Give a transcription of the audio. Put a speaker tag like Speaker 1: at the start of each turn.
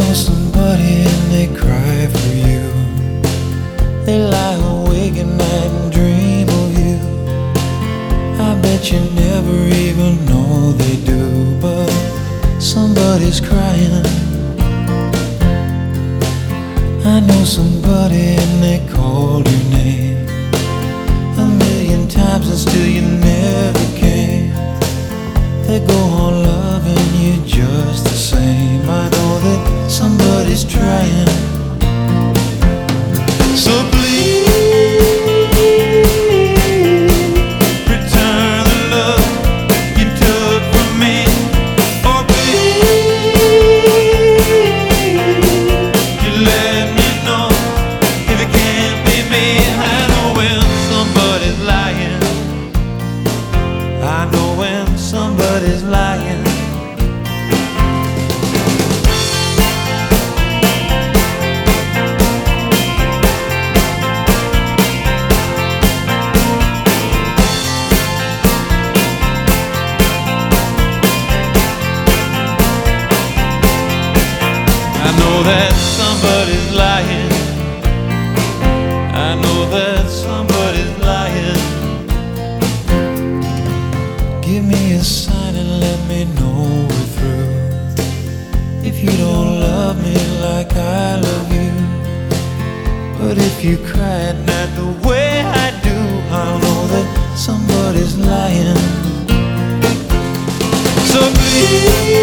Speaker 1: somebody and they cry for you. They lie awake at night and dream of you. I bet you never even know they do, but somebody's crying. I know somebody and they called your name 1,000,000 times and still you never came. They go on loving you just the same. I know that somebody's trying. So please return the love you took from me. Or please you let me know if it can't be me. I know when somebody's lying. I know when somebody's lying. I know that somebody's lying. I know that somebody's lying. Give me a sign and let me know we're through. If you don't love me like I love you, but if you cry at night the way I do, I'll know that somebody's lying. So please